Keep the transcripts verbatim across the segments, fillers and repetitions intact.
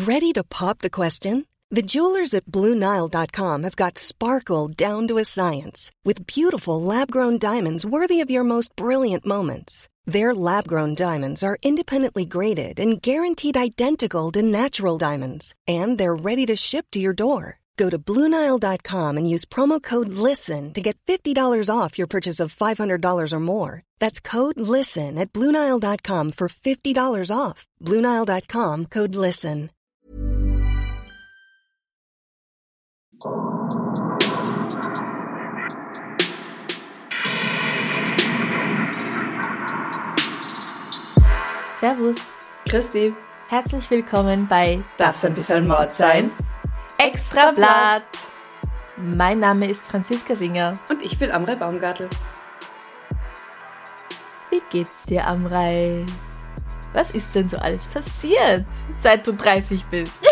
Ready to pop the question? The jewelers at Blue Nile dot com have got sparkle down to a science with beautiful lab-grown diamonds worthy of your most brilliant moments. Their lab-grown diamonds are independently graded and guaranteed identical to natural diamonds, and they're ready to ship to your door. Go to Blue Nile dot com and use promo code LISTEN to get fifty dollars off your purchase of five hundred dollars or more. That's code LISTEN at Blue Nile dot com for fifty dollars off. Blue Nile dot com, code LISTEN. Servus. Christi. Herzlich willkommen bei Darf's ein bisschen Mord sein? Extrablatt. Mein Name ist Franziska Singer. Und ich bin Amrei Baumgartl. Wie geht's dir, Amrei? Was ist denn so alles passiert, seit du dreißig bist?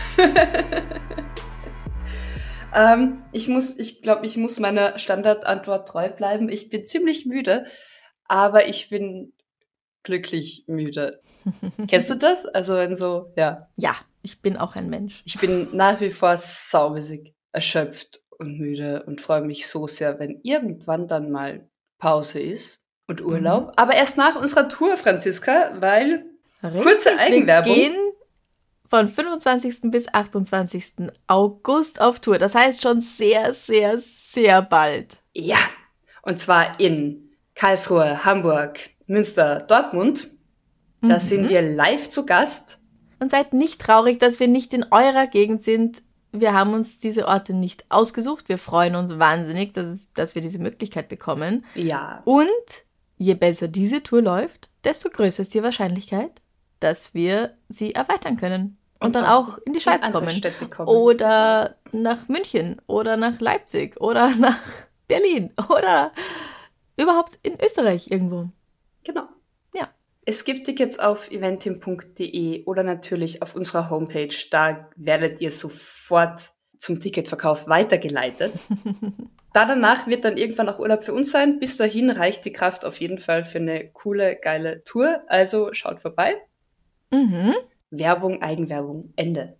ähm, ich muss, ich glaube, ich muss meiner Standardantwort treu bleiben. Ich bin ziemlich müde, aber ich bin glücklich müde. Kennst du das? Also wenn so, ja. Ja, ich bin auch ein Mensch. Ich bin nach wie vor saumäßig erschöpft und müde und freue mich so sehr, wenn irgendwann dann mal Pause ist und Urlaub. Mhm. Aber erst nach unserer Tour, Franziska, weil Richtig, kurze Eigenwerbung. Wir gehen von fünfundzwanzigsten bis achtundzwanzigsten August auf Tour. Das heißt schon sehr, sehr, sehr bald. Ja, und zwar in Karlsruhe, Hamburg, Münster, Dortmund. Da mhm. sind wir live zu Gast. Und seid nicht traurig, dass wir nicht in eurer Gegend sind. Wir haben uns diese Orte nicht ausgesucht. Wir freuen uns wahnsinnig, dass, dass wir diese Möglichkeit bekommen. Ja. Und je besser diese Tour läuft, desto größer ist die Wahrscheinlichkeit, dass wir sie erweitern können. Und, und dann auch in die Schweiz in kommen. kommen. Oder nach München. Oder nach Leipzig. Oder nach Berlin. Oder überhaupt in Österreich irgendwo. Genau. Ja. Es gibt Tickets auf eventim punkt de oder natürlich auf unserer Homepage. Da werdet ihr sofort zum Ticketverkauf weitergeleitet. Da danach wird dann irgendwann auch Urlaub für uns sein. Bis dahin reicht die Kraft auf jeden Fall für eine coole, geile Tour. Also schaut vorbei. Mhm. Werbung, Eigenwerbung, Ende.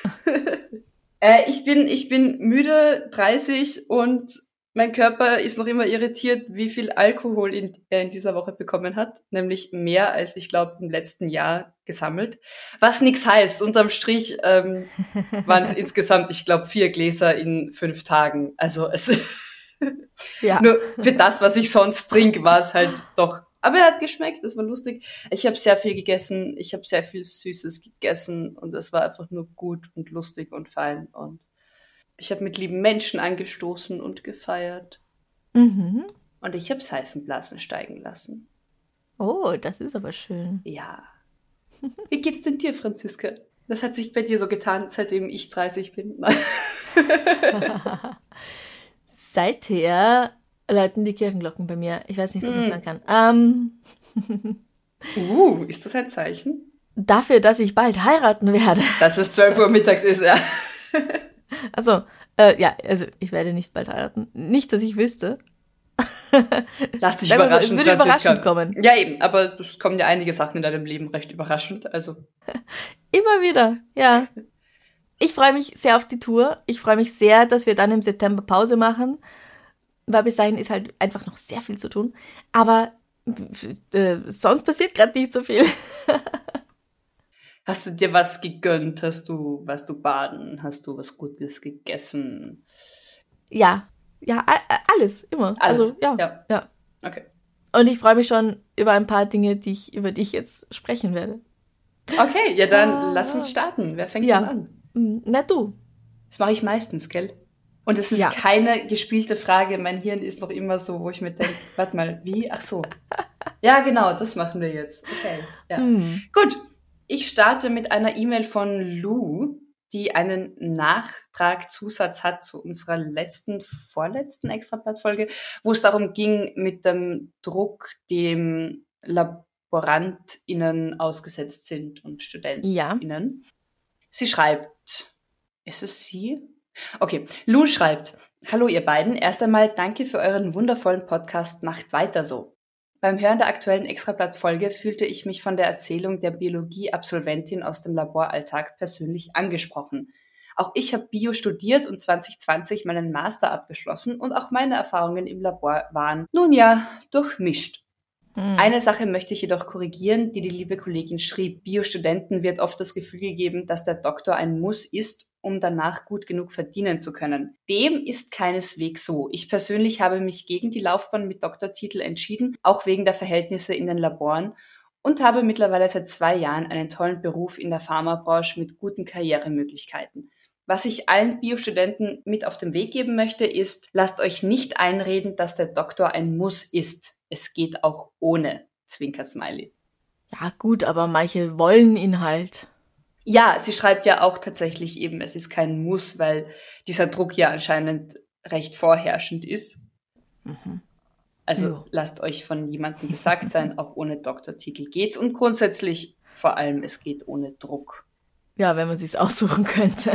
äh, ich bin, ich bin müde, dreißig und mein Körper ist noch immer irritiert, wie viel Alkohol in, er in dieser Woche bekommen hat. Nämlich mehr als, ich glaube, im letzten Jahr gesammelt. Was nichts heißt. Unterm Strich ähm, waren es insgesamt, ich glaube, vier Gläser in fünf Tagen. Also es ja. Nur für das, was ich sonst trinke, war es halt doch. Aber er hat geschmeckt, das war lustig. Ich habe sehr viel gegessen, ich habe sehr viel Süßes gegessen und es war einfach nur gut und lustig und fein. Und ich habe mit lieben Menschen angestoßen und gefeiert. Mhm. Und ich habe Seifenblasen steigen lassen. Oh, das ist aber schön. Ja. Wie geht's denn dir, Franziska? Das hat sich bei dir so getan, seitdem ich dreißig bin. Seither läuten die Kirchenglocken bei mir. Ich weiß nicht, ob man sagen kann. Ähm, uh, ist das ein Zeichen? Dafür, dass ich bald heiraten werde. Dass es zwölf Uhr mittags ist, ja. Also, äh, ja, also ich werde nicht bald heiraten. Nicht, dass ich wüsste. Lass dich Sag mal überraschen, so, es würde Franziska. überraschend kommen. Ja, eben, aber es kommen ja einige Sachen in deinem Leben recht überraschend, also. Immer wieder, ja. Ich freue mich sehr auf die Tour. Ich freue mich sehr, dass wir dann im September Pause machen, weil bis dahin ist halt einfach noch sehr viel zu tun. Aber äh, sonst passiert gerade nicht so viel. Hast du dir was gegönnt? Hast du, warst du baden? Hast du was Gutes gegessen? Ja, ja, alles, immer. Alles? Also, ja, ja. ja. Okay. Und ich freue mich schon über ein paar Dinge, die ich, über die ich jetzt sprechen werde. Okay, ja dann ah. lass uns starten. Wer fängt ja. denn an? Na, du. Das mache ich meistens, gell? Und es ist ja. keine gespielte Frage. Mein Hirn ist noch immer so, wo ich mir denke, warte mal, wie? Ach so. Ja, genau, das machen wir jetzt. Okay, ja. Hm. Gut. Ich starte mit einer E-Mail von Lou, die einen Nachtragzusatz hat zu unserer letzten, vorletzten Extrablatt-Folge, wo es darum ging, mit dem Druck, dem LaborantInnen ausgesetzt sind und StudentInnen. Ja. Sie schreibt, ist es sie? Okay, Lou schreibt, hallo ihr beiden, erst einmal danke für euren wundervollen Podcast, macht weiter so. Beim Hören der aktuellen Extrablatt-Folge fühlte ich mich von der Erzählung der Biologie-Absolventin aus dem Laboralltag persönlich angesprochen. Auch ich habe Bio studiert und zwanzig zwanzig meinen Master abgeschlossen und auch meine Erfahrungen im Labor waren, nun ja, durchmischt. Hm. Eine Sache möchte ich jedoch korrigieren, die die liebe Kollegin schrieb. Bio-Studenten wird oft das Gefühl gegeben, dass der Doktor ein Muss ist, um danach gut genug verdienen zu können. Dem ist keineswegs so. Ich persönlich habe mich gegen die Laufbahn mit Doktortitel entschieden, auch wegen der Verhältnisse in den Laboren und habe mittlerweile seit zwei Jahren einen tollen Beruf in der Pharmabranche mit guten Karrieremöglichkeiten. Was ich allen Biostudenten mit auf den Weg geben möchte, ist, lasst euch nicht einreden, dass der Doktor ein Muss ist. Es geht auch ohne. Zwinker-Smiley. Ja gut, aber manche wollen ihn halt. Ja, sie schreibt ja auch tatsächlich eben, es ist kein Muss, weil dieser Druck ja anscheinend recht vorherrschend ist. Mhm. Also jo. Lasst euch von jemandem gesagt sein, auch ohne Doktortitel geht's. Und grundsätzlich vor allem, es geht ohne Druck. Ja, wenn man sich's aussuchen könnte.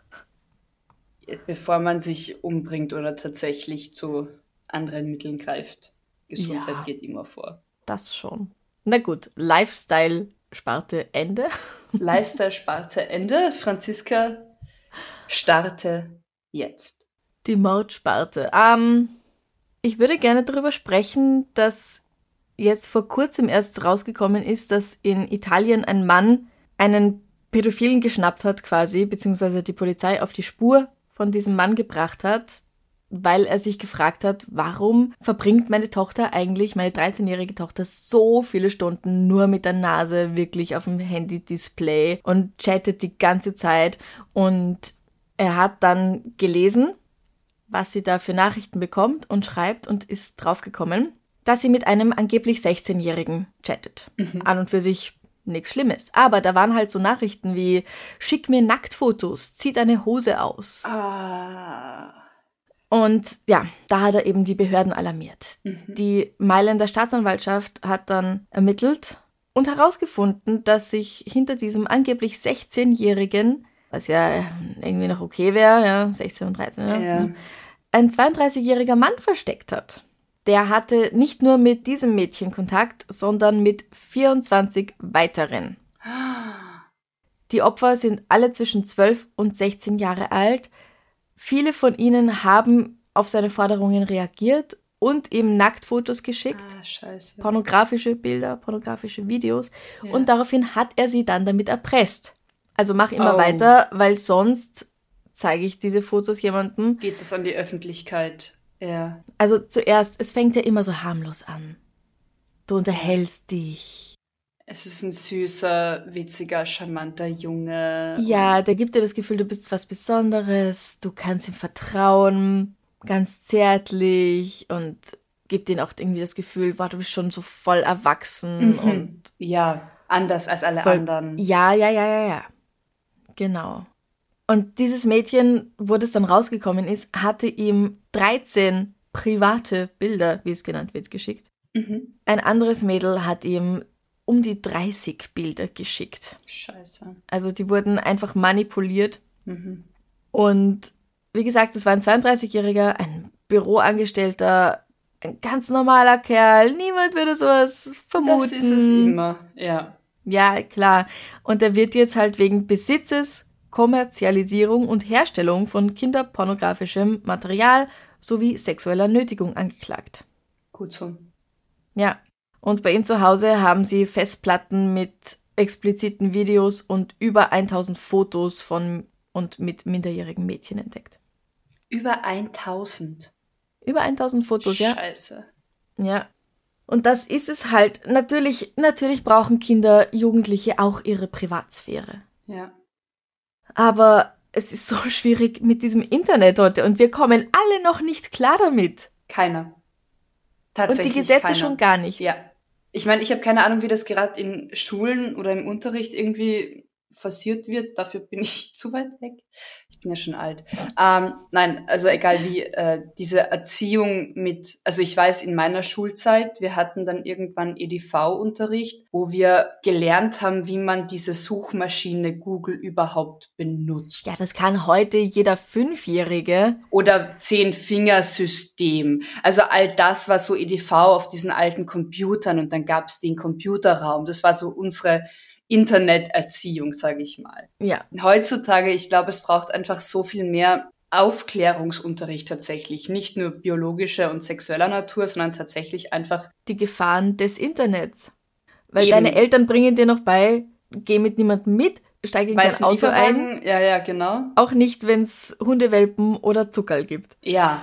Bevor man sich umbringt oder tatsächlich zu anderen Mitteln greift. Gesundheit ja, geht immer vor. Das schon. Na gut, Lifestyle-Sparte Ende. Lifestyle-Sparte Ende. Franziska, starte jetzt. Die Mordsparte. Ähm, ich würde gerne darüber sprechen, dass jetzt vor kurzem erst rausgekommen ist, dass in Italien ein Mann einen Pädophilen geschnappt hat quasi, beziehungsweise die Polizei auf die Spur von diesem Mann gebracht hat, weil er sich gefragt hat, warum verbringt meine Tochter eigentlich, meine dreizehnjährige Tochter, so viele Stunden nur mit der Nase wirklich auf dem Handy-Display und chattet die ganze Zeit. Und er hat dann gelesen, was sie da für Nachrichten bekommt und schreibt und ist draufgekommen, dass sie mit einem angeblich sechzehnjährigen chattet. Mhm. An und für sich nichts Schlimmes. Aber da waren halt so Nachrichten wie, schick mir Nacktfotos, zieh deine Hose aus. Ah... Und ja, da hat er eben die Behörden alarmiert. Mhm. Die Mailänder Staatsanwaltschaft hat dann ermittelt und herausgefunden, dass sich hinter diesem angeblich sechzehnjährigen, was ja irgendwie noch okay wäre, ja, sechzehn und dreizehn, ja, ja. ein zweiunddreißigjähriger Mann versteckt hat. Der hatte nicht nur mit diesem Mädchen Kontakt, sondern mit vierundzwanzig weiteren. Die Opfer sind alle zwischen zwölf und sechzehn Jahre alt. Viele von ihnen haben auf seine Forderungen reagiert und ihm Nacktfotos geschickt, ah, scheiße. pornografische Bilder, pornografische Videos ja. Und daraufhin hat er sie dann damit erpresst. Also mach immer oh. weiter, weil sonst zeige ich diese Fotos jemandem. Geht das an die Öffentlichkeit? Ja. Also zuerst, es fängt ja immer so harmlos an. Du unterhältst dich. Es ist ein süßer, witziger, charmanter Junge. Ja, der gibt dir das Gefühl, du bist was Besonderes, du kannst ihm vertrauen, ganz zärtlich und gibt ihm auch irgendwie das Gefühl, boah, du bist schon so voll erwachsen. Mhm. Und ja, anders als alle voll, anderen. Ja, ja, ja, ja, ja. Genau. Und dieses Mädchen, wo das dann rausgekommen ist, hatte ihm dreizehn private Bilder, wie es genannt wird, geschickt. Mhm. Ein anderes Mädel hat ihm um die dreißig Bilder geschickt. Scheiße. Also die wurden einfach manipuliert. Mhm. Und wie gesagt, das war ein zweiunddreißigjähriger, ein Büroangestellter, ein ganz normaler Kerl. Niemand würde sowas vermuten. Das ist es immer, ja. Ja, klar. Und er wird jetzt halt wegen Besitzes, Kommerzialisierung und Herstellung von kinderpornografischem Material sowie sexueller Nötigung angeklagt. Gut so. Ja. Und bei ihm zu Hause haben sie Festplatten mit expliziten Videos und über tausend Fotos von und mit minderjährigen Mädchen entdeckt. Über tausend? Über tausend Fotos, ja. Scheiße. Ja. Und das ist es halt. Natürlich, natürlich brauchen Kinder, Jugendliche auch ihre Privatsphäre. Ja. Aber es ist so schwierig mit diesem Internet heute und wir kommen alle noch nicht klar damit. Keiner. Tatsächlich und die Gesetze keiner. Schon gar nicht. Ja. Ich meine, ich habe keine Ahnung, wie das gerade in Schulen oder im Unterricht irgendwie forciert wird. Dafür bin ich zu weit weg. Ich bin ja schon alt. Ähm, nein, also egal wie, äh, diese Erziehung mit, also ich weiß, in meiner Schulzeit, wir hatten dann irgendwann E D V-Unterricht, wo wir gelernt haben, wie man diese Suchmaschine Google überhaupt benutzt. Ja, das kann heute jeder Fünfjährige. Oder Zehn-Fingersystem. Also all das war so E D V auf diesen alten Computern und dann gab es den Computerraum. Das war so unsere Interneterziehung, sage ich mal. Ja. Heutzutage, ich glaube, es braucht einfach so viel mehr Aufklärungsunterricht tatsächlich. Nicht nur biologischer und sexueller Natur, sondern tatsächlich einfach Die Gefahren des Internets. Weil Eben. deine Eltern bringen dir noch bei, geh mit niemandem mit, steig in kein weißen Auto ein. Lieferwagen. Ja, ja, genau. Auch nicht, wenn es Hundewelpen oder Zuckerl gibt. Ja,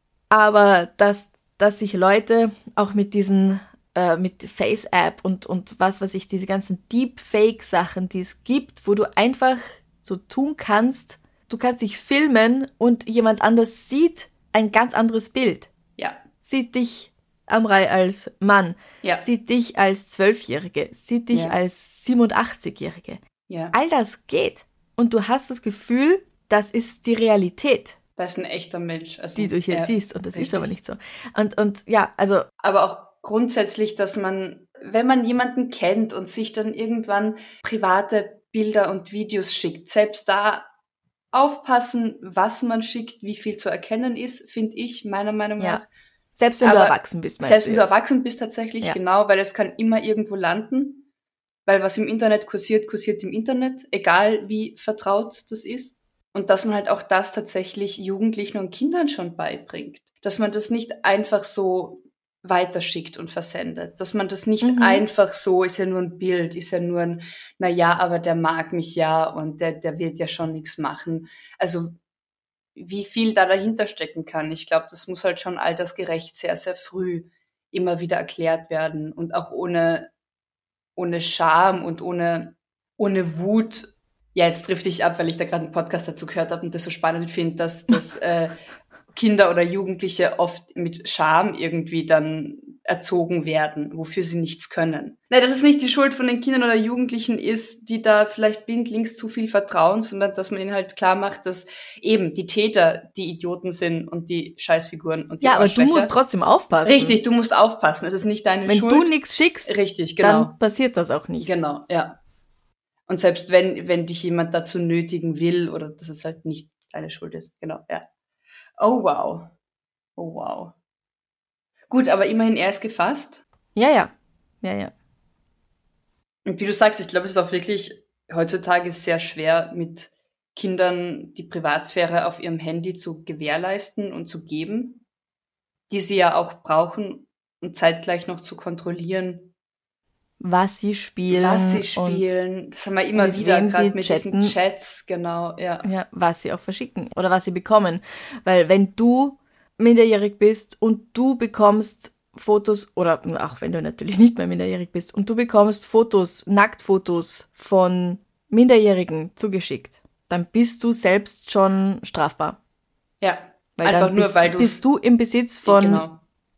Aber dass, dass sich Leute auch mit diesen, äh, mit Face-App und, und was weiß ich, diese ganzen Deepfake-Sachen, die es gibt, wo du einfach so tun kannst, du kannst dich filmen und jemand anders sieht ein ganz anderes Bild. ja, Sieht dich, Amrei, als Mann, ja, sieht dich als Zwölfjährige, sieht dich Ja. als siebenundachtzigjährige. ja. All das geht. Und du hast das Gefühl, das ist die Realität, Das ist ein echter Mensch. Also, die du hier ja, siehst. Und das richtig. ist aber nicht so. Und, und ja, also Aber auch grundsätzlich, dass man, wenn man jemanden kennt und sich dann irgendwann private Bilder und Videos schickt, selbst da aufpassen, was man schickt, wie viel zu erkennen ist, finde ich, meiner Meinung Ja, nach. selbst wenn du Aber erwachsen bist, meinst Selbst du wenn du jetzt? erwachsen bist tatsächlich, Ja. genau, weil es kann immer irgendwo landen, weil was im Internet kursiert, kursiert im Internet, egal wie vertraut das ist. Und dass man halt auch das tatsächlich Jugendlichen und Kindern schon beibringt. Dass man das nicht einfach so weiterschickt und versendet. Dass man das nicht Mhm. einfach so, ist ja nur ein Bild, ist ja nur ein, na ja, aber der mag mich ja und der, der wird ja schon nichts machen. Also wie viel da dahinter stecken kann. Ich glaube, das muss halt schon altersgerecht sehr, sehr früh immer wieder erklärt werden und auch ohne, ohne Scham und ohne, ohne Wut. Ja, jetzt trifft ich ab, weil ich da gerade einen Podcast dazu gehört habe und das so spannend finde, dass, dass äh, Kinder oder Jugendliche oft mit Scham irgendwie dann erzogen werden, wofür sie nichts können. Nein, dass es nicht die Schuld von den Kindern oder Jugendlichen ist, die da vielleicht blindlings zu viel vertrauen, sondern dass man ihnen halt klar macht, dass eben die Täter die Idioten sind und die Scheißfiguren und die Ja, aber du Arschlöcher. musst trotzdem aufpassen. Richtig, du musst aufpassen. Es ist nicht deine Wenn Schuld. du nichts schickst, Richtig, genau. dann passiert das auch nicht. Genau, ja. Und selbst wenn, wenn dich jemand dazu nötigen will oder dass es halt nicht deine Schuld ist. Genau, ja. Oh, wow. Oh, wow. Gut, aber immerhin, er ist gefasst. Ja, ja. Ja, ja. Und wie du sagst, ich glaube, es ist auch wirklich heutzutage sehr schwer, mit Kindern die Privatsphäre auf ihrem Handy zu gewährleisten und zu geben, die sie ja auch brauchen und zeitgleich noch zu kontrollieren, Was sie spielen. was sie und spielen. Das haben wir immer mit wieder, wem gerade sie mit chatten. diesen Chats, genau, ja. Ja, was sie auch verschicken oder was sie bekommen. Weil wenn du minderjährig bist und du bekommst Fotos, oder auch wenn du natürlich nicht mehr minderjährig bist, und du bekommst Fotos, Nacktfotos von Minderjährigen zugeschickt, dann bist du selbst schon strafbar. Ja, Weil einfach dann nur, bist, weil du bist du im Besitz von genau.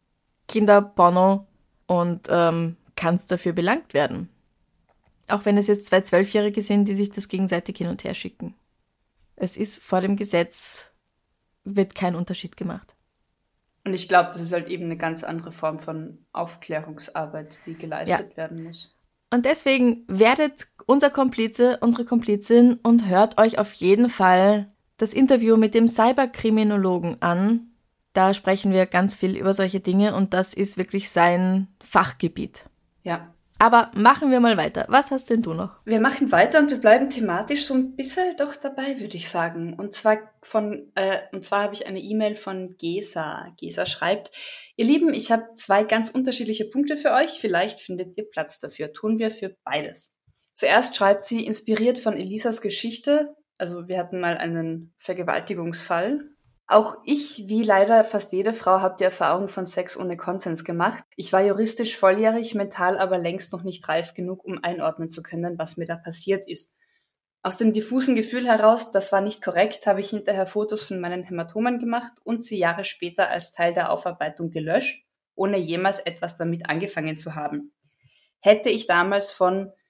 Kinderporno und ähm, kannst dafür belangt werden. Auch wenn es jetzt zwei Zwölfjährige sind, die sich das gegenseitig hin und her schicken. Es ist vor dem Gesetz, wird kein Unterschied gemacht. Und ich glaube, das ist halt eben eine ganz andere Form von Aufklärungsarbeit, die geleistet werden muss. Und deswegen werdet unser Komplize, unsere Komplizin und hört euch auf jeden Fall das Interview mit dem Cyberkriminologen an. Da sprechen wir ganz viel über solche Dinge und das ist wirklich sein Fachgebiet. Ja. Aber machen wir mal weiter. Was hast denn du noch? Wir machen weiter und wir bleiben thematisch so ein bisschen doch dabei, würde ich sagen. Und zwar von, äh, und zwar habe ich eine E-Mail von Gesa. Gesa schreibt: Ihr Lieben, ich habe zwei ganz unterschiedliche Punkte für euch. Vielleicht findet ihr Platz dafür. Tun wir für beides. Zuerst schreibt sie, inspiriert von Elisas Geschichte. Also wir hatten mal einen Vergewaltigungsfall. Auch ich, wie leider fast jede Frau, habe die Erfahrung von Sex ohne Konsens gemacht. Ich war juristisch volljährig, mental aber längst noch nicht reif genug, um einordnen zu können, was mir da passiert ist. Aus dem diffusen Gefühl heraus, das war nicht korrekt, habe ich hinterher Fotos von meinen Hämatomen gemacht und sie Jahre später als Teil der Aufarbeitung gelöscht, ohne jemals etwas damit angefangen zu haben. Hätte ich damals von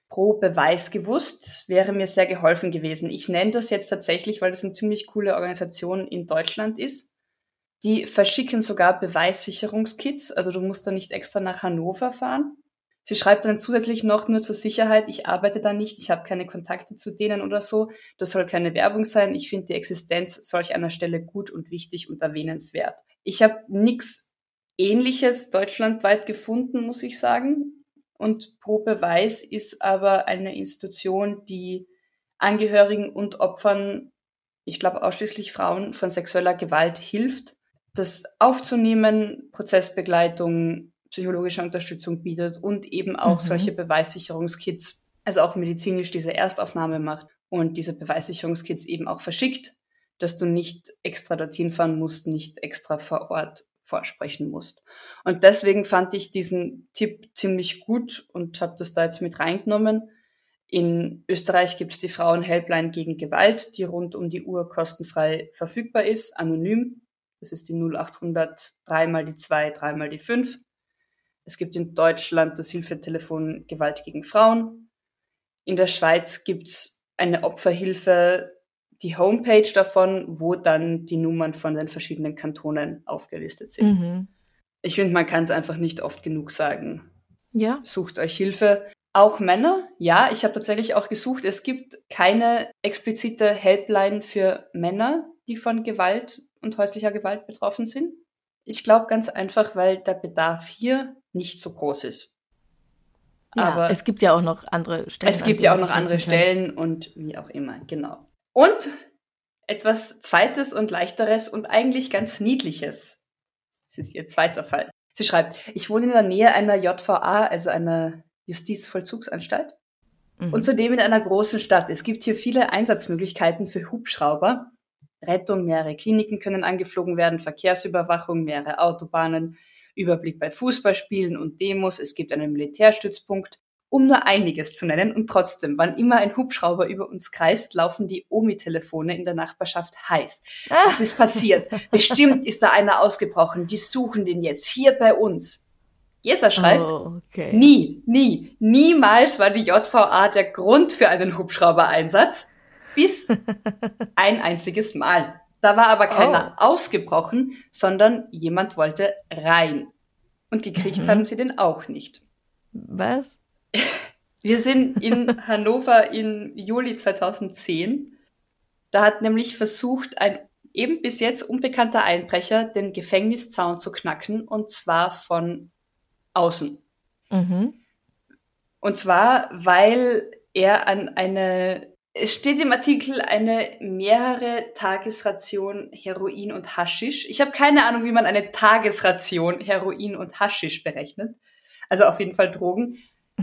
pro Beweis gewusst, wäre mir sehr geholfen gewesen. Ich nenne das jetzt tatsächlich, weil das eine ziemlich coole Organisation in Deutschland ist. Die verschicken sogar Beweissicherungskits, also du musst da nicht extra nach Hannover fahren. Sie schreibt dann zusätzlich noch, nur zur Sicherheit, ich arbeite da nicht, ich habe keine Kontakte zu denen oder so. Das soll keine Werbung sein. Ich finde die Existenz solch einer Stelle gut und wichtig und erwähnenswert. Ich habe nichts Ähnliches deutschlandweit gefunden, muss ich sagen. Und Pro Beweis ist aber eine Institution, die Angehörigen und Opfern, ich glaube ausschließlich Frauen, von sexueller Gewalt hilft, das aufzunehmen, Prozessbegleitung, psychologische Unterstützung bietet und eben auch mhm. solche Beweissicherungskits, also auch medizinisch diese Erstaufnahme macht und diese Beweissicherungskits eben auch verschickt, dass du nicht extra dorthin fahren musst, nicht extra vor Ort vorsprechen musst. Und deswegen fand ich diesen Tipp ziemlich gut und habe das da jetzt mit reingenommen. In Österreich gibt es die Frauen-Helpline gegen Gewalt, die rund um die Uhr kostenfrei verfügbar ist, anonym. Das ist die null achthundert, dreimal die zwei, dreimal die fünf. Es gibt in Deutschland das Hilfetelefon Gewalt gegen Frauen. In der Schweiz gibt's eine Opferhilfe, die Homepage davon, wo dann die Nummern von den verschiedenen Kantonen aufgelistet sind. Mhm. Ich finde, man kann es einfach nicht oft genug sagen. Ja. Sucht euch Hilfe. Auch Männer, ja, ich habe tatsächlich auch gesucht. Es gibt keine explizite Helpline für Männer, die von Gewalt und häuslicher Gewalt betroffen sind. Ich glaube ganz einfach, weil der Bedarf hier nicht so groß ist. Ja, aber es gibt ja auch noch andere Stellen. Es gibt ja auch noch andere Stellen und wie auch immer, genau. Und etwas Zweites und Leichteres und eigentlich ganz Niedliches. Das ist ihr zweiter Fall. Sie schreibt, ich wohne in der Nähe einer J V A, also einer Justizvollzugsanstalt, mhm. und zudem in einer großen Stadt. Es gibt hier viele Einsatzmöglichkeiten für Hubschrauber. Rettung, mehrere Kliniken können angeflogen werden, Verkehrsüberwachung, mehrere Autobahnen, Überblick bei Fußballspielen und Demos. Es gibt einen Militärstützpunkt, um nur einiges zu nennen. Und trotzdem, wann immer ein Hubschrauber über uns kreist, laufen die Omi-Telefone in der Nachbarschaft heiß. Was ist passiert? Bestimmt ist da einer ausgebrochen. Die suchen den jetzt hier bei uns. Jesa schreibt, oh, okay. nie, nie, niemals war die J V A der Grund für einen Hubschrauber-Einsatz. Bis ein einziges Mal. Da war aber keiner oh. ausgebrochen, sondern jemand wollte rein. Und gekriegt mhm. haben sie den auch nicht. Was? Wir sind in Hannover im Juli zweitausendzehn. Da hat nämlich versucht, ein eben bis jetzt unbekannter Einbrecher den Gefängniszaun zu knacken, und zwar von außen. Mhm. Und zwar, weil er an eine... Es steht im Artikel eine mehrere Tagesration Heroin und Haschisch. Ich habe keine Ahnung, wie man eine Tagesration Heroin und Haschisch berechnet. Also auf jeden Fall Drogen.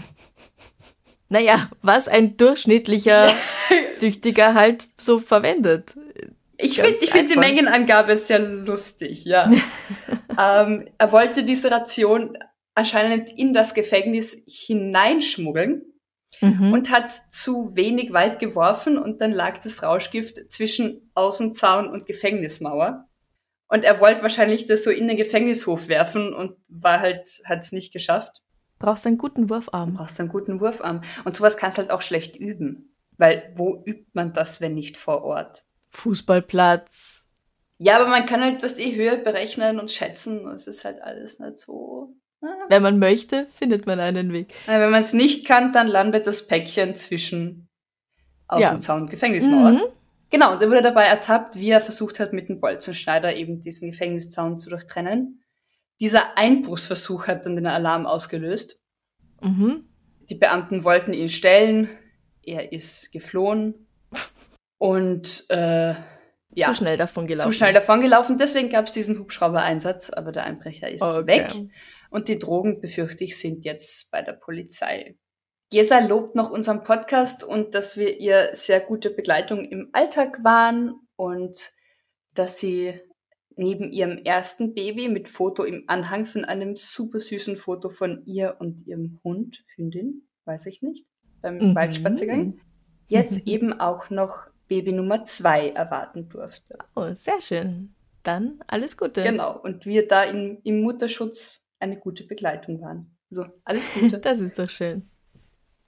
Naja, was ein durchschnittlicher Süchtiger halt so verwendet. Ich finde ich find die Mengenangabe sehr lustig, ja. ähm, er wollte diese Ration anscheinend in das Gefängnis hineinschmuggeln. Mhm. Und hat es zu wenig weit geworfen und dann lag das Rauschgift zwischen Außenzaun und Gefängnismauer. Und er wollte wahrscheinlich das so in den Gefängnishof werfen und war halt, hat es nicht geschafft. Brauchst einen guten Wurfarm. Brauchst einen guten Wurfarm. Und sowas kannst du halt auch schlecht üben. Weil wo übt man das, wenn nicht vor Ort? Fußballplatz. Ja, aber man kann halt das eh Höhe berechnen und schätzen. Es ist halt alles nicht so... Wenn man möchte, findet man einen Weg. Wenn man es nicht kann, dann landet das Päckchen zwischen Außenzaun ja. und Gefängnismauer. Mhm. Genau, und er wurde dabei ertappt, wie er versucht hat, mit dem Bolzenschneider eben diesen Gefängniszaun zu durchtrennen. Dieser Einbruchsversuch hat dann den Alarm ausgelöst. Mhm. Die Beamten wollten ihn stellen. Er ist geflohen. Und äh, ja, zu schnell davon gelaufen. Zu schnell davon gelaufen. Deswegen gab es diesen Hubschrauber-Einsatz, aber der Einbrecher ist okay. weg. Und die Drogen, befürchte ich, sind jetzt bei der Polizei. Jesa lobt noch unseren Podcast und dass wir ihr sehr gute Begleitung im Alltag waren und dass sie neben ihrem ersten Baby mit Foto im Anhang von einem super süßen Foto von ihr und ihrem Hund, Hündin, weiß ich nicht, beim mhm. Waldspaziergang, jetzt eben auch noch Baby Nummer zwei erwarten durfte. Oh, sehr schön. Dann alles Gute. Genau, und wir da im, im Mutterschutz eine gute Begleitung waren. So, alles Gute. Das ist doch schön.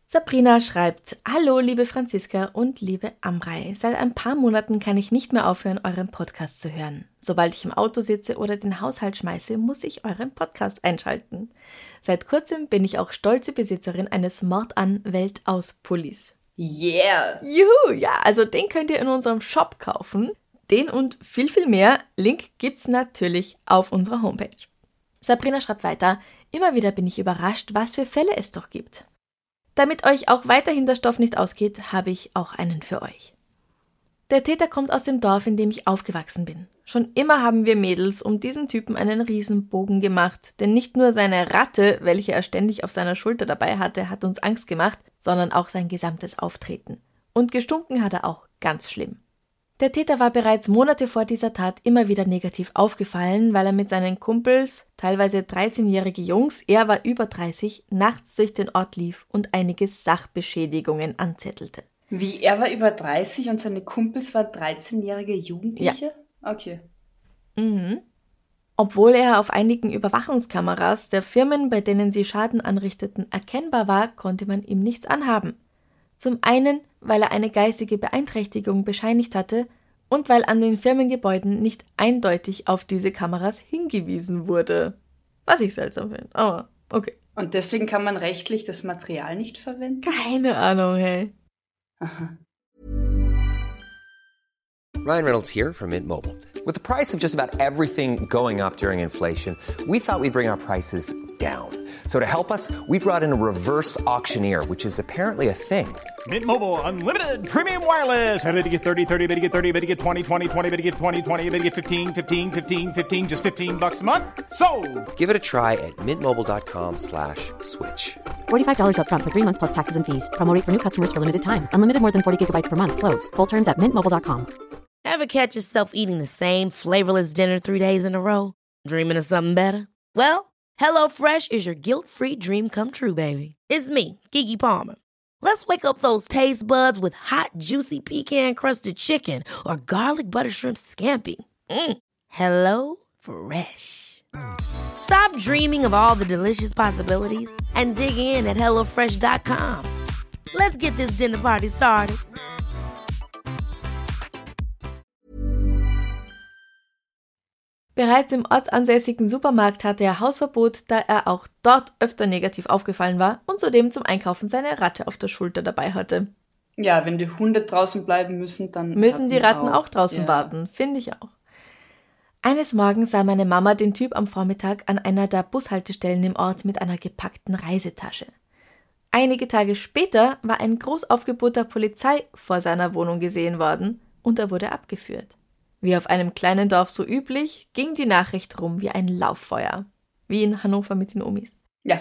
Sabrina schreibt, hallo liebe Franziska und liebe Amrei. Seit ein paar Monaten kann ich nicht mehr aufhören, euren Podcast zu hören. Sobald ich im Auto sitze oder den Haushalt schmeiße, muss ich euren Podcast einschalten. Seit kurzem bin ich auch stolze Besitzerin eines Mordan-Weltaus-Pullis. Yeah! Juhu, ja, also den könnt ihr in unserem Shop kaufen. Den und viel, viel mehr, Link gibt's natürlich auf unserer Homepage. Sabrina schreibt weiter, immer wieder bin ich überrascht, was für Fälle es doch gibt. Damit euch auch weiterhin der Stoff nicht ausgeht, habe ich auch einen für euch. Der Täter kommt aus dem Dorf, in dem ich aufgewachsen bin. Schon immer haben wir Mädels um diesen Typen einen Riesenbogen gemacht, denn nicht nur seine Ratte, welche er ständig auf seiner Schulter dabei hatte, hat uns Angst gemacht, sondern auch sein gesamtes Auftreten. Und gestunken hat er auch ganz schlimm. Der Täter war bereits Monate vor dieser Tat immer wieder negativ aufgefallen, weil er mit seinen Kumpels, teilweise dreizehnjährige Jungs, er war über dreißig, nachts durch den Ort lief und einige Sachbeschädigungen anzettelte. Wie, er war über dreißig und seine Kumpels waren dreizehnjährige Jugendliche? Ja. Okay. Mhm. Obwohl er auf einigen Überwachungskameras der Firmen, bei denen sie Schaden anrichteten, erkennbar war, konnte man ihm nichts anhaben. Zum einen, weil er eine geistige Beeinträchtigung bescheinigt hatte und weil an den Firmengebäuden nicht eindeutig auf diese Kameras hingewiesen wurde. Was ich seltsam finde, aber okay. Und deswegen kann man rechtlich das Material nicht verwenden? Keine Ahnung, hey. Aha. Ryan Reynolds here from Mint Mobile. With the price of just about everything going up during inflation, we thought we'd bring our prices down. So to help us, we brought in a reverse auctioneer, which is apparently a thing. Mint Mobile Unlimited Premium Wireless. How to get thirty, thirty, how to get thirty, how to get twenty, twenty, twenty, how to get twenty, twenty, how to get fifteen, fifteen, fifteen, fifteen, just fifteen bucks a month? Sold! Give it a try at mintmobile.com slash switch. forty-five dollars up front for three months plus taxes and fees. Promo rate for new customers for limited time. Unlimited more than forty gigabytes per month. Slows full terms at mint mobile dot com. Ever catch yourself eating the same flavorless dinner three days in a row? Dreaming of something better? Well, HelloFresh is your guilt-free dream come true, baby. It's me, Keke Palmer. Let's wake up those taste buds with hot, juicy pecan-crusted chicken or garlic butter shrimp scampi. Mm. Hello Fresh. Stop dreaming of all the delicious possibilities and dig in at hello fresh dot com. Let's get this dinner party started. Bereits im ortsansässigen Supermarkt hatte er Hausverbot, da er auch dort öfter negativ aufgefallen war und zudem zum Einkaufen seine Ratte auf der Schulter dabei hatte. Ja, wenn die Hunde draußen bleiben müssen, dann müssen die Ratten auch, auch draußen ja. warten, finde ich auch. Eines Morgens sah meine Mama den Typ am Vormittag an einer der Bushaltestellen im Ort mit einer gepackten Reisetasche. Einige Tage später war ein Großaufgebot der Polizei vor seiner Wohnung gesehen worden und er wurde abgeführt. Wie auf einem kleinen Dorf so üblich, ging die Nachricht rum wie ein Lauffeuer. Wie in Hannover mit den Omis. Ja.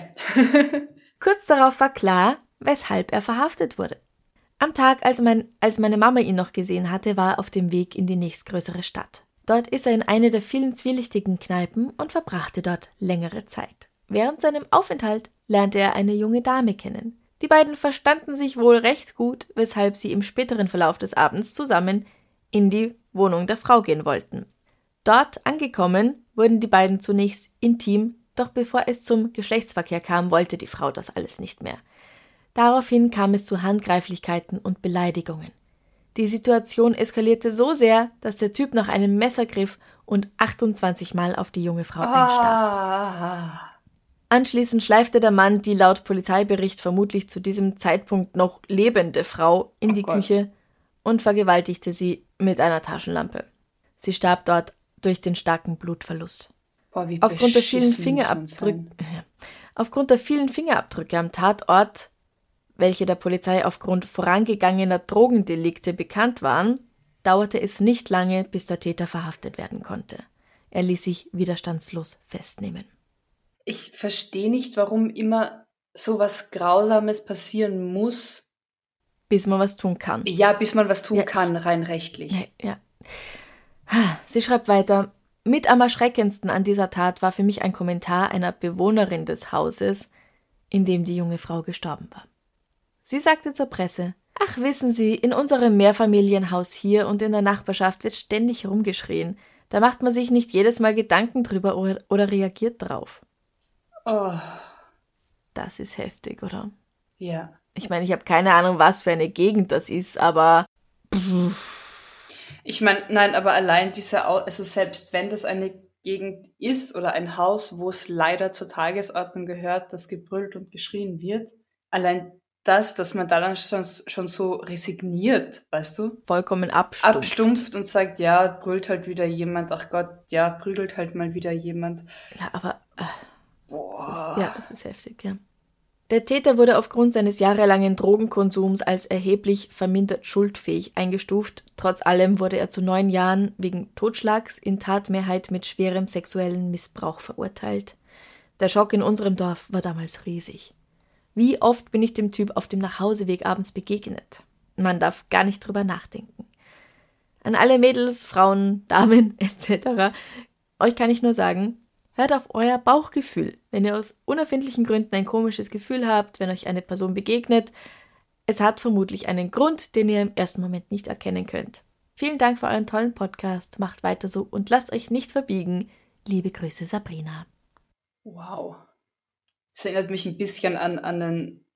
Kurz darauf war klar, weshalb er verhaftet wurde. Am Tag, als, mein, als meine Mama ihn noch gesehen hatte, war er auf dem Weg in die nächstgrößere Stadt. Dort ist er in eine der vielen zwielichtigen Kneipen und verbrachte dort längere Zeit. Während seinem Aufenthalt lernte er eine junge Dame kennen. Die beiden verstanden sich wohl recht gut, weshalb sie im späteren Verlauf des Abends zusammen in die Wohnung der Frau gehen wollten. Dort angekommen, wurden die beiden zunächst intim, doch bevor es zum Geschlechtsverkehr kam, wollte die Frau das alles nicht mehr. Daraufhin kam es zu Handgreiflichkeiten und Beleidigungen. Die Situation eskalierte so sehr, dass der Typ nach einem Messer griff und achtundzwanzig Mal auf die junge Frau einstach. Ah. Anschließend schleifte der Mann die laut Polizeibericht vermutlich zu diesem Zeitpunkt noch lebende Frau in Oh die Gott. Küche und vergewaltigte sie mit einer Taschenlampe. Sie starb dort durch den starken Blutverlust. Boah, wie Aufgrund der vielen beschissen muss man Fingerabdrücke, sein. aufgrund der vielen Fingerabdrücke am Tatort, welche der Polizei aufgrund vorangegangener Drogendelikte bekannt waren, dauerte es nicht lange, bis der Täter verhaftet werden konnte. Er ließ sich widerstandslos festnehmen. Ich verstehe nicht, warum immer so was Grausames passieren muss. Bis man was tun kann. Ja, bis man was tun Ja. kann, rein rechtlich. Ja. Sie schreibt weiter, mit am erschreckendsten an dieser Tat war für mich ein Kommentar einer Bewohnerin des Hauses, in dem die junge Frau gestorben war. Sie sagte zur Presse, ach wissen Sie, in unserem Mehrfamilienhaus hier und in der Nachbarschaft wird ständig rumgeschrien. Da macht man sich nicht jedes Mal Gedanken drüber oder, oder reagiert drauf. Oh, Das ist heftig, oder? ja. Ich meine, ich habe keine Ahnung, was für eine Gegend das ist, aber... Ich meine, nein, aber allein diese, Au- also selbst wenn das eine Gegend ist oder ein Haus, wo es leider zur Tagesordnung gehört, dass gebrüllt und geschrien wird, allein das, dass man da dann schon, schon so resigniert, weißt du? Vollkommen abstumpft. Abstumpft und sagt, ja, brüllt halt wieder jemand, ach Gott, ja, prügelt halt mal wieder jemand. Ja, aber... Äh, Boah. es ist, ja, es ist heftig, ja. Der Täter wurde aufgrund seines jahrelangen Drogenkonsums als erheblich vermindert schuldfähig eingestuft. Trotz allem wurde er zu neun Jahren wegen Totschlags in Tatmehrheit mit schwerem sexuellen Missbrauch verurteilt. Der Schock in unserem Dorf war damals riesig. Wie oft bin ich dem Typ auf dem Nachhauseweg abends begegnet? Man darf gar nicht drüber nachdenken. An alle Mädels, Frauen, Damen et cetera. Euch kann ich nur sagen, hört auf euer Bauchgefühl. Wenn ihr aus unerfindlichen Gründen ein komisches Gefühl habt, wenn euch eine Person begegnet, es hat vermutlich einen Grund, den ihr im ersten Moment nicht erkennen könnt. Vielen Dank für euren tollen Podcast. Macht weiter so und lasst euch nicht verbiegen. Liebe Grüße, Sabrina. Wow. Das erinnert mich ein bisschen an, an einen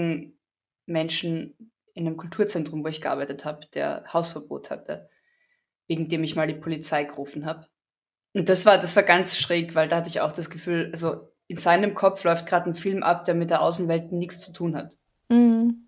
Drogenmenschen in einem Kulturzentrum, wo ich gearbeitet habe, der Hausverbot hatte, wegen dem ich mal die Polizei gerufen habe. Und das war, das war ganz schräg, weil da hatte ich auch das Gefühl, also in seinem Kopf läuft gerade ein Film ab, der mit der Außenwelt nichts zu tun hat. Mhm.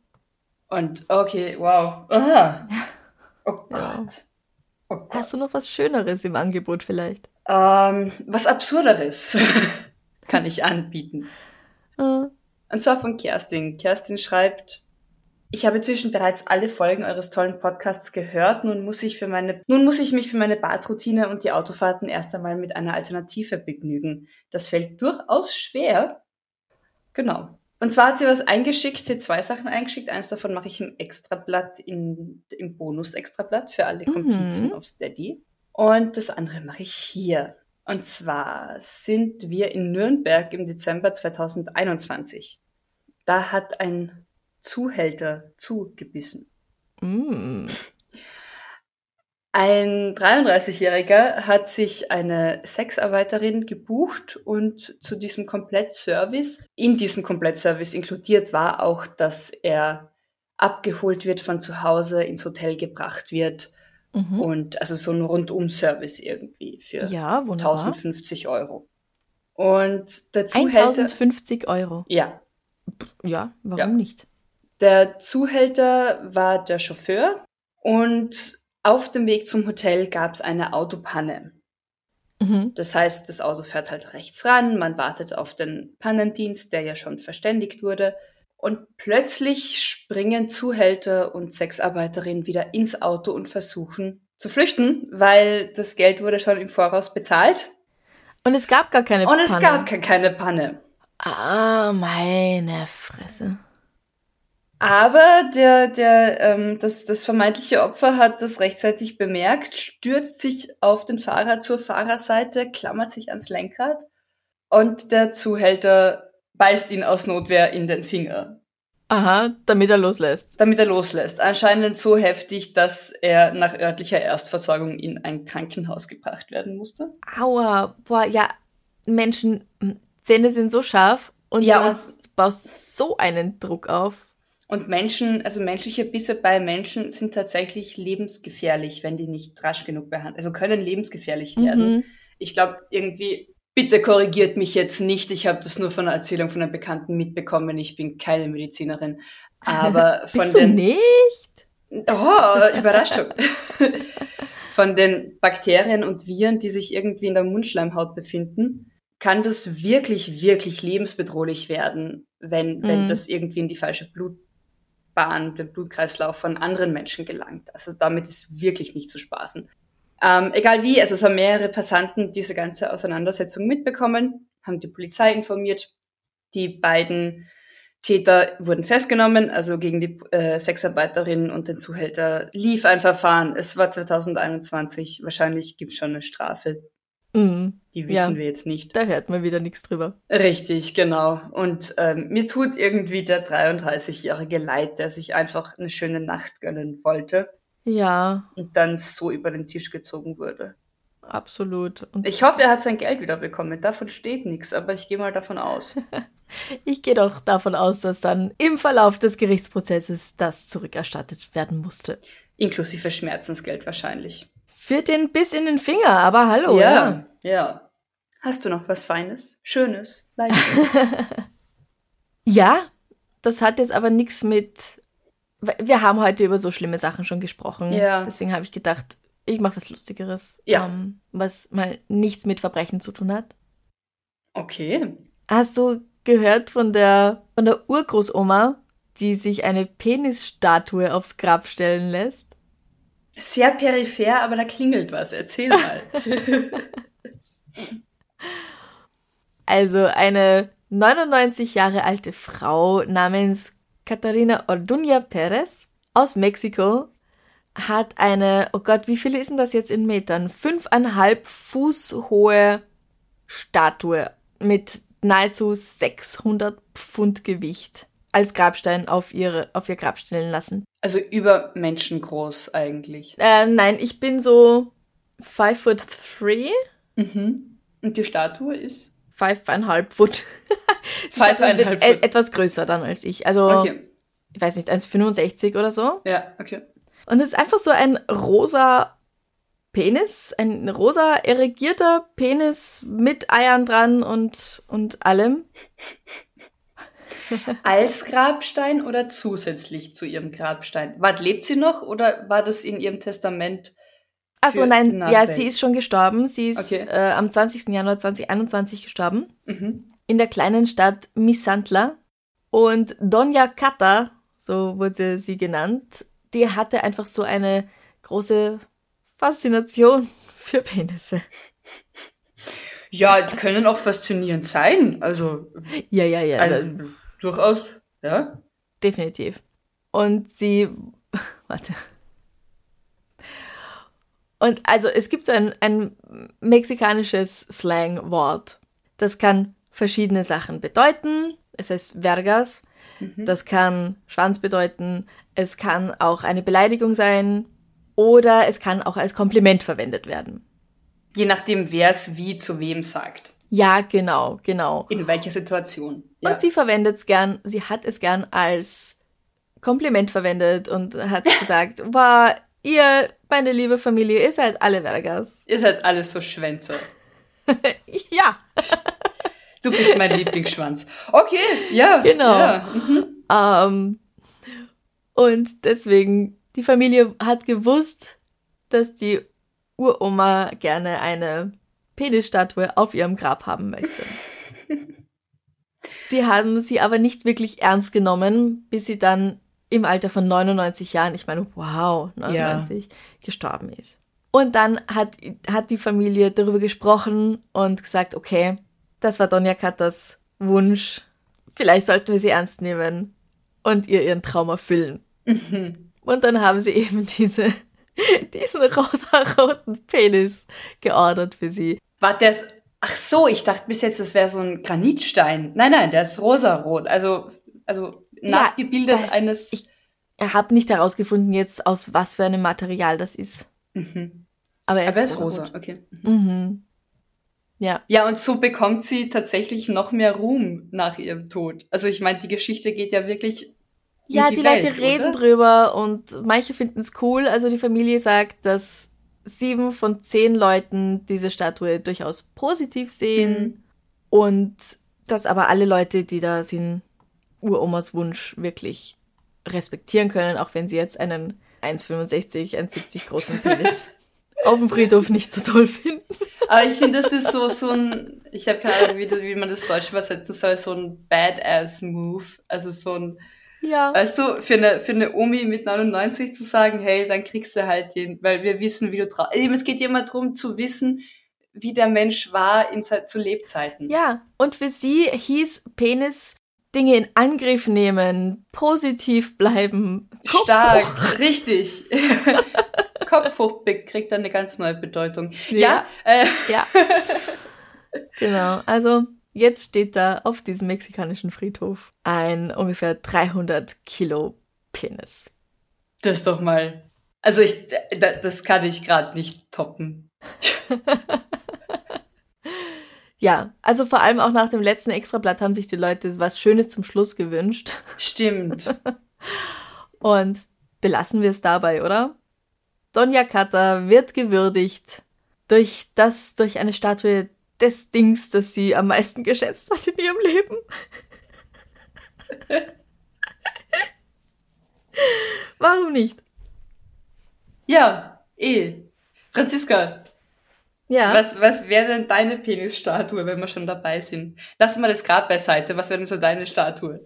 Und okay, wow. Aha. Oh Gott. Ja. Oh Gott. Hast du noch was Schöneres im Angebot vielleicht? Ähm, was Absurderes kann ich anbieten. Äh. Und zwar von Kerstin. Kerstin schreibt: Ich habe inzwischen bereits alle Folgen eures tollen Podcasts gehört. Nun muss ich für meine, nun muss ich mich für meine Badroutine und die Autofahrten erst einmal mit einer Alternative begnügen. Das fällt durchaus schwer. Genau. Und zwar hat sie was eingeschickt, sie hat zwei Sachen eingeschickt. Eins davon mache ich im Extrablatt, in, im Bonus-Extrablatt für alle Komplizen Mhm. auf Steady. Und das andere mache ich hier. Und zwar sind wir in Nürnberg im Dezember zweitausendeinundzwanzig. Da hat ein Zuhälter zugebissen. Mm. Ein dreiunddreißigjähriger hat sich eine Sexarbeiterin gebucht und zu diesem Komplettservice, in diesem Komplettservice inkludiert war auch, dass er abgeholt wird von zu Hause, ins Hotel gebracht wird Mhm. und also so ein Rundum-Service irgendwie für Ja, wunderbar. tausendfünfzig Euro. Und der Zuhälter, tausendfünfzig Euro. ja, Ja, warum Ja. nicht? der Zuhälter war der Chauffeur und auf dem Weg zum Hotel gab es eine Autopanne. Mhm. Das heißt, das Auto fährt halt rechts ran, man wartet auf den Pannendienst, der ja schon verständigt wurde. Und plötzlich springen Zuhälter und Sexarbeiterin wieder ins Auto und versuchen zu flüchten, weil das Geld wurde schon im Voraus bezahlt. Und es gab gar keine Und Panne. es gab ke- keine Panne. Ah, meine Fresse. Aber der, der, ähm, das, das vermeintliche Opfer hat das rechtzeitig bemerkt, stürzt sich auf den Fahrer zur Fahrerseite, klammert sich ans Lenkrad und der Zuhälter beißt ihn aus Notwehr in den Finger, Aha, damit er loslässt. damit er loslässt. Anscheinend so heftig, dass er nach örtlicher Erstversorgung in ein Krankenhaus gebracht werden musste. Aua, boah, ja, Menschen, Zähne sind so scharf und Ja, du und- hast, baust so einen Druck auf. Und Menschen, also menschliche Bisse bei Menschen sind tatsächlich lebensgefährlich, wenn die nicht rasch genug behandelt, also können lebensgefährlich werden. Mhm. Ich glaube irgendwie, bitte korrigiert mich jetzt nicht, ich habe das nur von einer Erzählung von einem Bekannten mitbekommen, ich bin keine Medizinerin, aber von Bist du den nicht? Oh, Überraschung. Von den Bakterien und Viren, die sich irgendwie in der Mundschleimhaut befinden, kann das wirklich, wirklich lebensbedrohlich werden, wenn, wenn Mhm. das irgendwie in die falsche Blutbahn, den Blutkreislauf von anderen Menschen gelangt. Also damit ist wirklich nicht zu spaßen. Ähm, egal wie, also es haben mehrere Passanten diese ganze Auseinandersetzung mitbekommen, haben die Polizei informiert. Die beiden Täter wurden festgenommen, also gegen die äh, Sexarbeiterin und den Zuhälter lief ein Verfahren. Es war zweitausendeinundzwanzig, wahrscheinlich gibt es schon eine Strafe, Mhm. die wissen Ja. wir jetzt nicht. Da hört man wieder nichts drüber. Richtig, genau. Und ähm, mir tut irgendwie der dreiunddreißigjährige leid, der sich einfach eine schöne Nacht gönnen wollte Ja, und dann so über den Tisch gezogen wurde. absolut. Und Ich hoffe, er hat sein Geld wieder bekommen. Davon steht nichts, aber ich gehe mal davon aus. Ich gehe doch davon aus, dass dann im Verlauf des Gerichtsprozesses das zurückerstattet werden musste. Inklusive Schmerzensgeld wahrscheinlich. Führt den Biss in den Finger, aber hallo, ja. Ja, ja. Hast du noch was Feines, Schönes, Leichtes? Ja, das hat jetzt aber nichts mit... Wir haben heute über so schlimme Sachen schon gesprochen. Ja. Deswegen habe ich gedacht, ich mache was Lustigeres, Ja. ähm, was mal nichts mit Verbrechen zu tun hat. Okay. Hast du gehört von der, von der Urgroßoma, die sich eine Penisstatue aufs Grab stellen lässt? Sehr peripher, aber da klingelt was. Erzähl mal. Also eine neunundneunzig Jahre alte Frau namens Catarina Orduña Perez aus Mexiko hat eine, oh Gott, wie viele ist denn das jetzt in Metern? Fünfeinhalb Fuß hohe Statue mit nahezu sechshundert Pfund Gewicht als Grabstein auf ihre, auf ihr Grab stellen lassen. Also über menschengroß eigentlich. Äh, nein, ich bin so five foot three. Mhm. Und die Statue ist? Fünfeinhalb Foot. Fünfeinhalb et- Foot. Etwas größer dann als ich. Also, Okay. ich weiß nicht, eins Komma fünfundsechzig oder so. Ja, okay. Und es ist einfach so ein rosa Penis, ein rosa erigierter Penis mit Eiern dran und, und allem. Als Grabstein oder zusätzlich zu ihrem Grabstein? Wart, lebt sie noch oder war das in ihrem Testament? Achso, Für die nein, ja, Nachwelt. sie ist schon gestorben. Sie ist Okay. äh, am zwanzigsten Januar zweitausendeinundzwanzig gestorben. Mhm. In der kleinen Stadt Misantla. Und Doña Cata, so wurde sie genannt, die hatte einfach so eine große Faszination für Penisse. Ja, die können auch faszinierend sein. Also, Ja, ja, ja, also durchaus, ja. definitiv. Und sie, warte. Und also es gibt so ein, ein mexikanisches Slangwort. Das kann verschiedene Sachen bedeuten. Es heißt Vergas. Das kann Schwanz bedeuten. Es kann auch eine Beleidigung sein. Oder es kann auch als Kompliment verwendet werden. Je nachdem, wer es wie zu wem sagt. Ja, genau, genau. In welcher Situation. Ja. Und sie verwendet es gern, sie hat es gern als Kompliment verwendet und hat gesagt, wow, ihr, meine liebe Familie, ihr seid alle Vergas. Ihr seid alles so Schwänze. Ja, Du bist mein Lieblingsschwanz. Okay, ja. Genau. Ja. Mhm. ähm, und deswegen, die Familie hat gewusst, dass die Uroma gerne eine Penisstatue auf ihrem Grab haben möchte. Sie haben sie aber nicht wirklich ernst genommen, bis sie dann im Alter von neunundneunzig Jahren, ich meine, wow, neunundneunzig, ja. gestorben ist. Und dann hat, hat die Familie darüber gesprochen und gesagt, okay, das war Doña Catas Wunsch, vielleicht sollten wir sie ernst nehmen und ihr ihren Traum erfüllen. Mhm. Und dann haben sie eben diese, diesen rosa-roten Penis geordert für sie. War das, ach so, ich dachte bis jetzt, das wäre so ein Granitstein. Nein, nein, der ist rosarot. Also, also nachgebildet das- eines... ich- Ich habe nicht herausgefunden jetzt, aus was für einem Material das ist. Mhm. Aber er ist, Aber er ist rosa, rosarot. okay. Mhm. Ja. Ja, und so bekommt sie tatsächlich noch mehr Ruhm nach ihrem Tod. Also ich meine, die Geschichte geht ja wirklich um Ja, die, die, Welt, Leute reden oder? drüber und manche finden es cool. Also die Familie sagt, dass sieben von zehn Leuten diese Statue durchaus positiv sehen Mhm. und dass aber alle Leute, die da sind, Uromas Wunsch wirklich respektieren können, auch wenn sie jetzt einen eins Komma fünfundsechzig, eins Komma siebzig großen Penis auf dem Friedhof nicht so toll finden. Aber ich finde, das ist so, so ein, ich habe keine Ahnung, wie, wie man das Deutsch übersetzen soll, so ein Badass-Move. Also so ein, Ja. weißt du, für eine, für eine Omi mit neunundneunzig zu sagen, hey, dann kriegst du halt den, weil wir wissen, wie du drauf, es geht ja immer darum zu wissen, wie der Mensch war in, zu Lebzeiten. Ja, und für sie hieß Penis Dinge in Angriff nehmen, positiv bleiben. Kopf Stark, hoch. richtig. Kopf hoch kriegt dann eine ganz neue Bedeutung. Ja, Ja. äh, Ja. Genau, also jetzt steht da auf diesem mexikanischen Friedhof ein ungefähr dreihundert Kilo Penis. das ist doch mal, also ich, da- das kann ich gerade nicht toppen. Ja, also vor allem auch nach dem letzten Extrablatt haben sich die Leute was Schönes zum Schluss gewünscht. Stimmt. Und belassen wir es dabei, oder? Donja Katta wird gewürdigt durch das, durch eine Statue des Dings, das sie am meisten geschätzt hat in ihrem Leben. Warum nicht? Ja, eh. Franziska, Ja. was, was wäre denn deine Penisstatue, wenn wir schon dabei sind? Lass mal das Grab beiseite. Was wäre denn so deine Statue?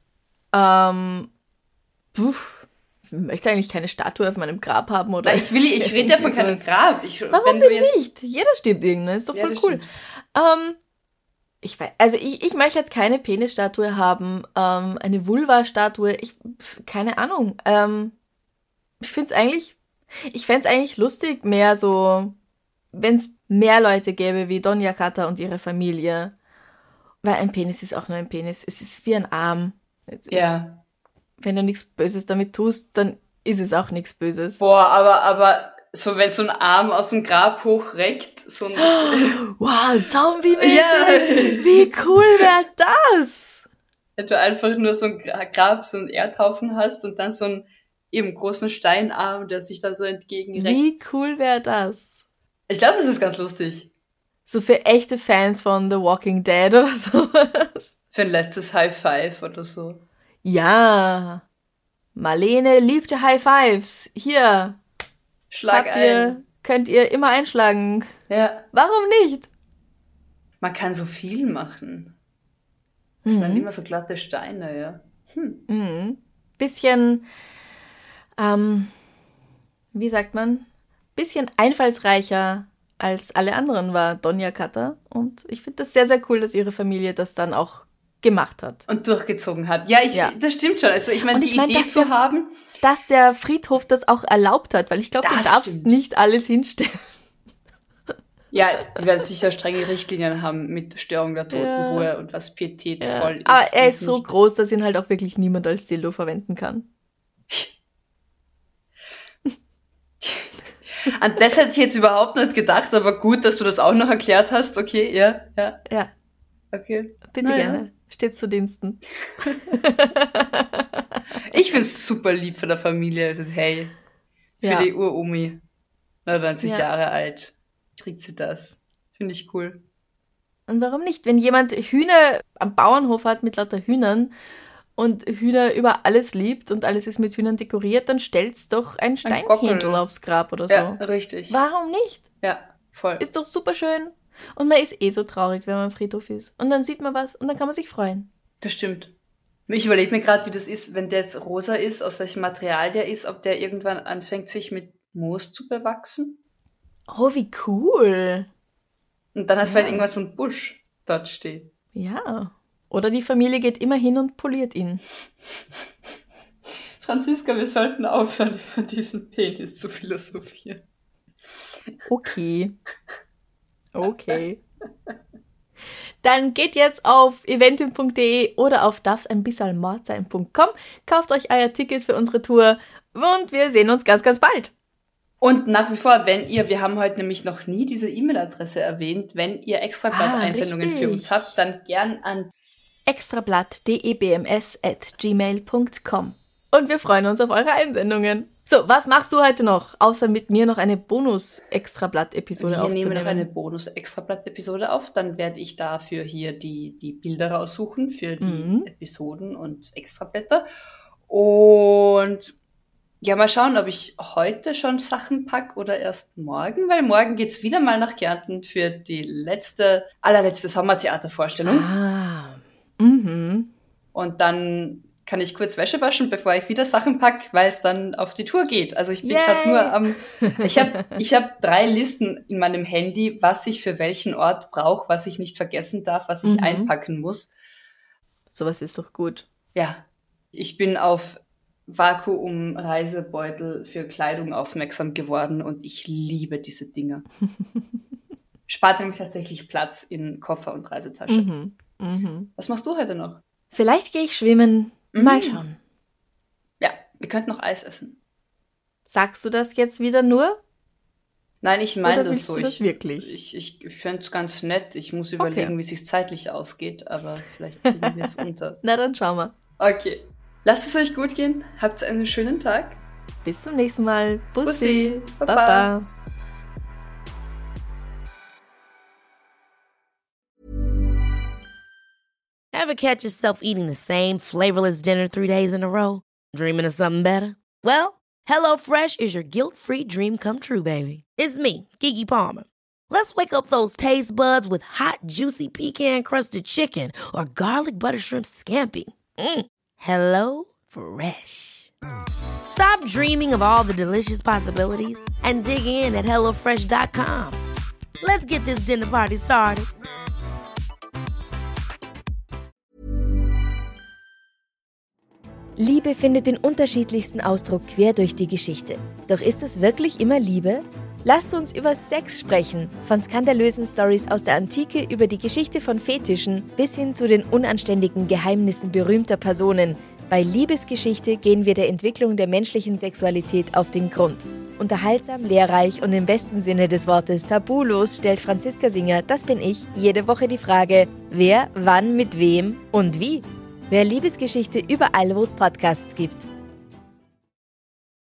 Ähm, puh, ich möchte eigentlich keine Statue auf meinem Grab haben, oder? Weil ich will, ich rede ja von keinem Grab. Ich, Warum wenn denn du jetzt, nicht? Jeder stirbt irgendwann, ist doch Ja, voll das cool. Ähm, ich weiß, also ich, ich möchte halt keine Penisstatue haben, ähm, eine Vulva-Statue, ich, pf, keine Ahnung. Ähm, ich find's eigentlich, ich fänd's eigentlich lustig, mehr so, wenn's mehr Leute gäbe wie Donja Katta und ihre Familie. Weil ein Penis ist auch nur ein Penis. Es ist wie ein Arm. Es ist, Ja. wenn du nichts Böses damit tust, dann ist es auch nichts Böses. Boah, aber, aber, so, wenn so ein Arm aus dem Grab hochreckt, so ein, Wow, Zombie-mäßig! Ja. Wie cool wäre das? wenn du einfach nur so ein Gra- Grab, so einen Erdhaufen hast und dann so einen eben großen Steinarm, der sich da so entgegenreckt. Wie cool wäre das? Ich glaube, das ist ganz lustig. So für echte Fans von The Walking Dead oder sowas. Für ein letztes High Five oder so. Ja. Marlene liebte High Fives. Hier, Schlag habt ein. ihr, könnt ihr immer einschlagen. Ja. Warum nicht? Man kann so viel machen. Das sind dann immer so glatte Steine, ja. Mhm. Bisschen, ähm, wie sagt man, bisschen einfallsreicher als alle anderen war Donja Katta. Und ich finde das sehr, sehr cool, dass ihre Familie das dann auch gemacht hat. Und durchgezogen hat. Ja, ich, Ja. das stimmt schon. Also ich meine, Und die ich mein, Idee das zu so- haben, Dass der Friedhof das auch erlaubt hat, weil ich glaube, du Das darfst stimmt. nicht alles hinstellen. ja, die werden sicher strenge Richtlinien haben mit Störung der Totenruhe und was pietätvoll ist. Aber er und ist so nicht. groß, dass ihn halt auch wirklich niemand als Dildo verwenden kann. An das hätte ich jetzt überhaupt nicht gedacht, aber gut, dass du das auch noch erklärt hast. Okay, ja, ja, Ja, okay. bitte Na ja. gerne. Steht zu Diensten. Ich find's super lieb von der Familie. Also, hey, für Ja. die Uromi, neunundneunzig Ja. Jahre alt, kriegt sie das. Finde ich cool. Und warum nicht? Wenn jemand Hühner am Bauernhof hat mit lauter Hühnern und Hühner über alles liebt und alles ist mit Hühnern dekoriert, dann stellt's doch ein Steinhändel Gockel. aufs Grab oder so. Ja, richtig. Warum nicht? Ja, voll. Ist doch super schön. Und man ist eh so traurig, wenn man am Friedhof ist. Und dann sieht man was und dann kann man sich freuen. Das stimmt. Ich überlege mir gerade, wie das ist, wenn der jetzt rosa ist, aus welchem Material der ist, ob der irgendwann anfängt, sich mit Moos zu bewachsen. Oh, wie cool. Und dann hast du vielleicht irgendwann so ein Busch dort stehen. Ja. Oder die Familie geht immer hin und poliert ihn. Franziska, wir sollten aufhören, über diesen Penis zu philosophieren. Okay. Okay. Dann geht jetzt auf eventim punkt de oder auf darfseinbissalmord punkt com, kauft euch euer Ticket für unsere Tour und wir sehen uns ganz, ganz bald. Und nach wie vor, wenn ihr, wir haben heute nämlich noch nie diese E-Mail-Adresse erwähnt, wenn ihr Extrablatt-Einsendungen richtig. für uns habt, dann gern an extrablatt punkt debms at gmail punkt com. Und wir freuen uns auf eure Einsendungen. So, was machst du heute noch, außer mit mir noch eine Bonus-Extrablatt-Episode Wir aufzunehmen? nehmen noch eine Bonus-Extrablatt-Episode auf, dann werde ich dafür hier die, die Bilder raussuchen für die Mhm. Episoden und Extrablätter. Und ja, mal schauen, ob ich heute schon Sachen pack oder erst morgen, weil morgen geht's wieder mal nach Kärnten für die letzte, allerletzte Sommertheatervorstellung. Ah, mhm. Und dann kann ich kurz Wäsche waschen, bevor ich wieder Sachen pack, weil es dann auf die Tour geht. Also ich bin Yay! gerade nur am... Ich habe ich hab drei Listen in meinem Handy, was ich für welchen Ort brauche, was ich nicht vergessen darf, was ich Mhm. einpacken muss. Sowas ist doch gut. Ja, ich bin auf Vakuum-Reisebeutel für Kleidung aufmerksam geworden und ich liebe diese Dinger. Spart nämlich tatsächlich Platz in Koffer und Reisetasche. Mhm. Mhm. Was machst du heute noch? Vielleicht gehe ich schwimmen. Mhm. Mal schauen. Ja, wir könnten noch Eis essen. Sagst du das jetzt wieder nur? Nein, ich meine Oder das willst so. du das ich wirklich? ich, ich, ich fände es ganz nett. Ich muss überlegen, Okay. wie es sich zeitlich ausgeht, aber vielleicht kriegen wir es unter. Na, dann schauen wir. Okay. Lasst es euch gut gehen. Habt einen schönen Tag. Bis zum nächsten Mal. Bussi. Bussi. Baba. Baba. Ever catch yourself eating the same flavorless dinner three days in a row? Dreaming of something better? Well, HelloFresh is your guilt-free dream come true, baby. It's me, Keke Palmer. Let's wake up those taste buds with hot, juicy pecan-crusted chicken or garlic butter shrimp scampi. Mm. Hello Fresh. Stop dreaming of all the delicious possibilities and dig in at hello fresh dot com. Let's get this dinner party started. Liebe findet den unterschiedlichsten Ausdruck quer durch die Geschichte. Doch ist es wirklich immer Liebe? Lasst uns über Sex sprechen. Von skandalösen Storys aus der Antike über die Geschichte von Fetischen bis hin zu den unanständigen Geheimnissen berühmter Personen. Bei Liebesgeschichte gehen wir der Entwicklung der menschlichen Sexualität auf den Grund. Unterhaltsam, lehrreich und im besten Sinne des Wortes tabulos stellt Franziska Singer, das bin ich, jede Woche die Frage, wer, wann, mit wem und wie. Wer Liebesgeschichte überall, wo es Podcasts gibt.